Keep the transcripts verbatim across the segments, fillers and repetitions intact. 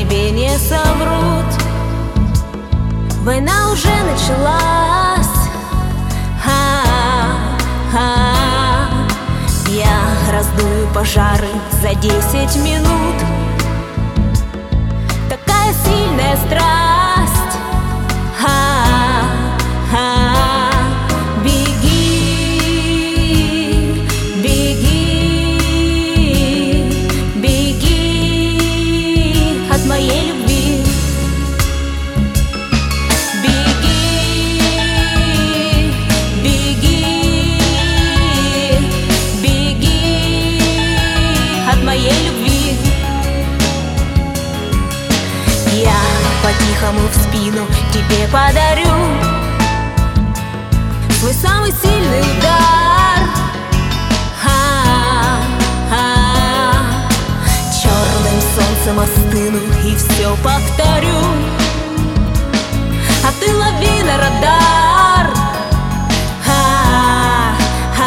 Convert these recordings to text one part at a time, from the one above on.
тебе не соврут. Война уже началась. А-а-а. Я раздую пожары за десять минут. Такая сильная страсть. А-а-а. Беги, беги, беги от моей любви. Беги, беги, беги от моей любви. Я по-тихому в спину тебе подарю свой самый сильный удар. А-а-а. Черным солнцем остыну и все повторю, а ты лови на радар. А-а-а.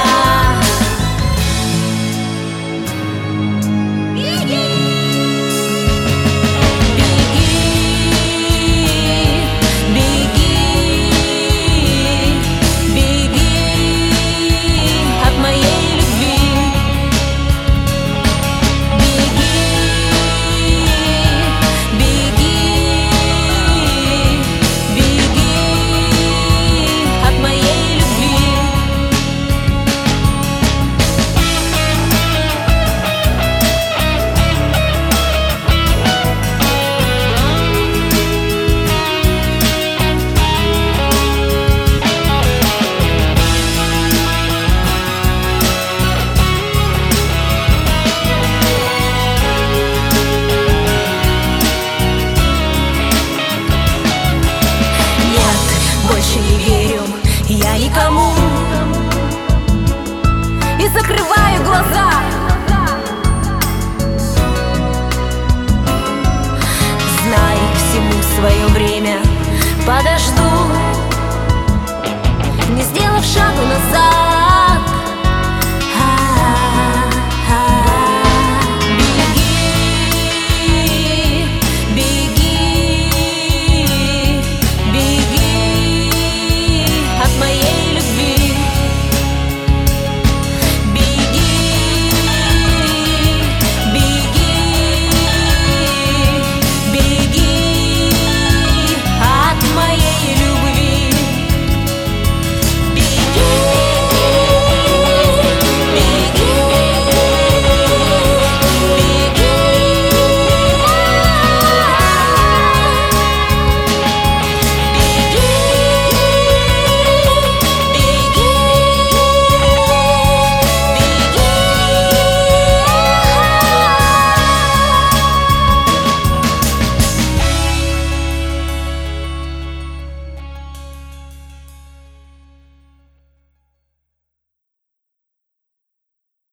Беги, беги, беги от моей любви. Беги, беги, беги от моей любви. Больше не верю я никому и закрываю глаза. Знай, всему свое время, подожду, не сделав шагу назад.